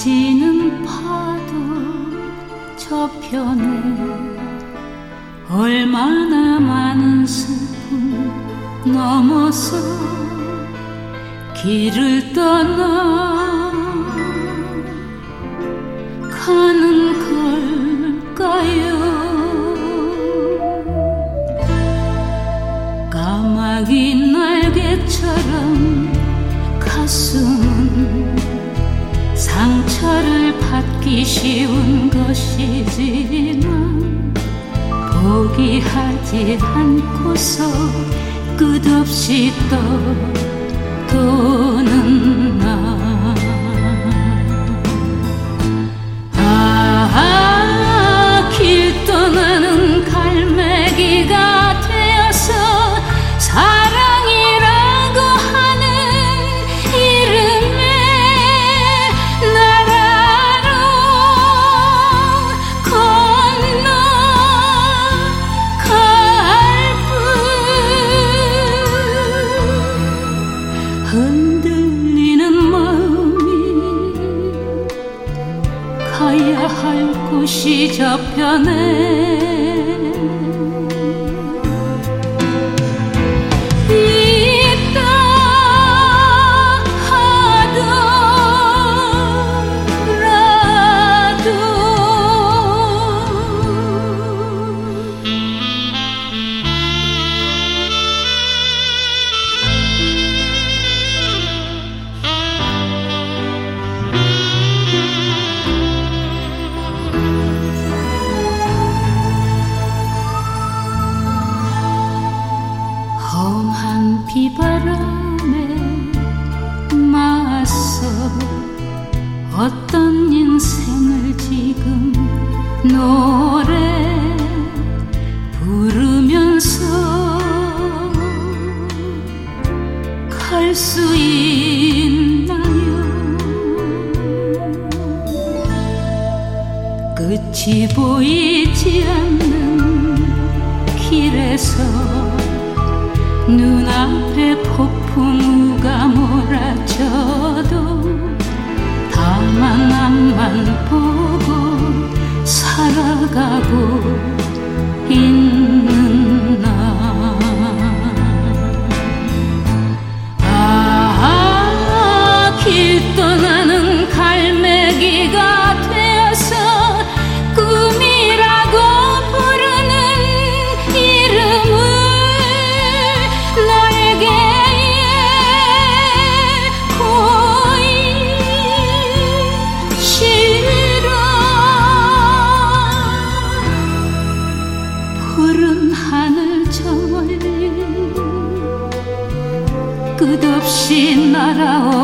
쏟아지는 파도 저편에 얼마나 많은 슬픔 넘어서 길을 떠나 가는 걸까요? 까마귀 날개처럼 가슴은 상처를 받기 쉬운 것이지만 포기하지 않고서 끝없이 떠도는 나. 길 떠나는 갈매기가 되어서 사랑이라고 하는 이름의 나라로 건너갈 뿐. 흔들리는 마음이 가야 할 곳이 저편에 험한 비바람에 맞서 어떤 인생을 지금 노래 부르면서 갈 수 있나요? 끝이 보이지 않는 길에서 눈앞에 폭풍우가 몰아쳐도 다만 앞만 보고 살아가고 있는 나. 길 떠나는 갈매기가 되어서 꿈이라고 부르는 이름을 나에게 고이 싫어. 푸른 하늘 저 멀리 끝없이 날아오